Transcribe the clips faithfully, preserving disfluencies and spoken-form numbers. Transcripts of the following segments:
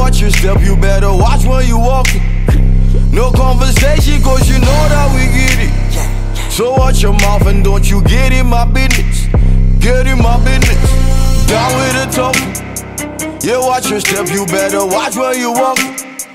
watch your step, you better watch when you walking. No conversation, cause you know that we get it. So watch your mouth and don't you get in my business. Get in my business. Down with the talking. Yeah, watch your step, you better watch when you walking.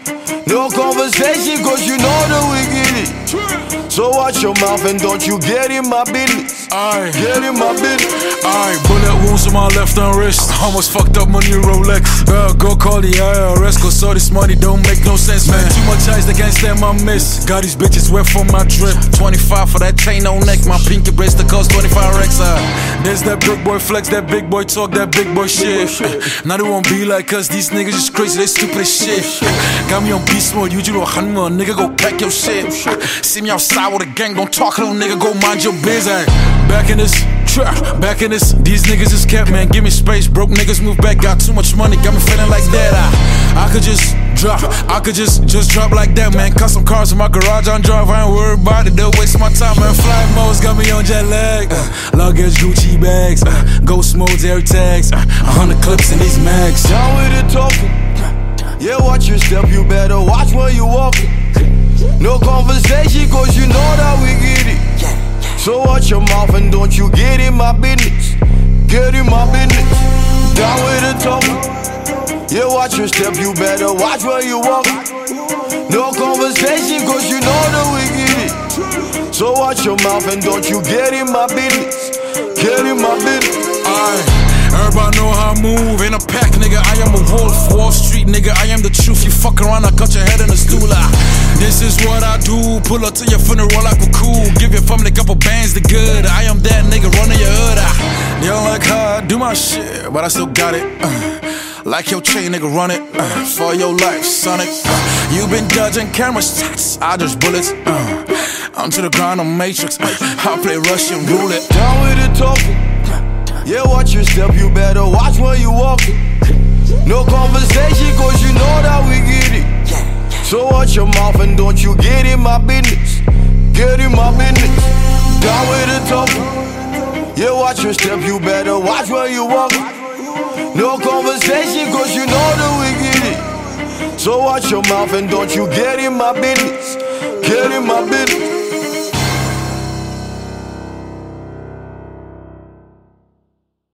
No conversation, cause you know that we get it. So watch your mouth and don't you get in my business. Aye. Get in my business. Aye, bullet wounds on my left and wrist. Almost fucked up my new Rolex. Girl, go call the I R S, cause all this money don't make no sense, man. Too much eyes, they can't stand my miss. Got these bitches wet for my drip. twenty-five for that chain on neck. My pinky bracelet cost twenty-five racks. Uh. There's that big boy flex, that big boy talk, that big boy shit. Now they won't be like us, these niggas just crazy, they stupid as shit. Got me on beast mode, you do a hundred mil, nigga, go pack your shit. See me outside with a gang, don't talk, little nigga, go mind your business. Back in this trap, back in this, these niggas is kept, man, give me space. Broke niggas move back, got too much money, got me feeling like that. I, I could just drop, I could just, just drop like that, man. Custom cars in my garage on drive, I ain't worried about it, they'll waste my time, man. Flight modes got me on jet lag, uh, luggage, Gucci bags, uh, ghost modes, air tags, uh, a hundred clips in these mags. Down with the talking. Yeah, watch your step, you better watch when you walking. No conversation, cause you know that we get it. So watch your mouth and don't you get in my business. Get in my business. Down with the talking. Yeah, watch your step, you better watch when you walking. No conversation, cause you know that we get it. So watch your mouth and don't you get in my business. Get in my business. Aye. Everybody know how I move, in a pack, nigga, I am a wolf. Wall Street, nigga, I am the truth. You fuck around, I cut your head in a stool. ah. This is what I do, pull up to your funeral like a cool. Give your family a couple bands, the good. I am that nigga running your hood. ah. They don't like how I do my shit, but I still got it. uh. Like your chain, nigga, run it uh. for your life, Sonic. uh. You been dodging camera shots, I dodge bullets. uh. I'm to the ground on Matrix, uh. I play Russian roulette. Down with the talking. Yeah, watch your step, you better watch when you walking. No conversation, cause you know that we get it. So watch your mouth and don't you get in my business. Get in my business. Down with the talking. Yeah, watch your step, you better watch when you walking. No conversation, cause you know that we get it. So watch your mouth and don't you get in my business. Get in my business.